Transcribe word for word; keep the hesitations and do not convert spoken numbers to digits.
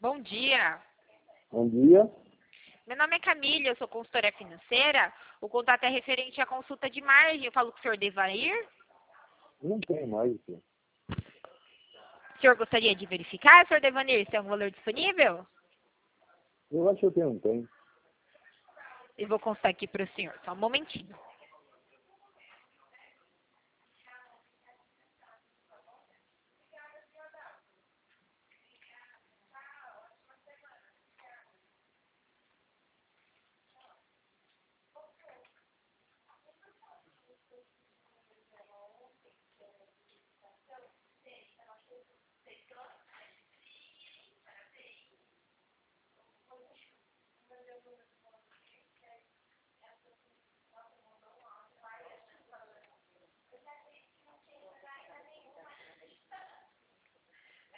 Bom dia. Bom dia. Meu nome é Camila, eu sou consultora financeira. O contato é referente à consulta de margem. Eu falo com o senhor Devair. Não tem mais, senhor. O senhor gostaria de verificar, senhor Devanir, se tem algum valor disponível? Eu acho que eu não tenho. Eu vou constar aqui para o senhor, só um momentinho.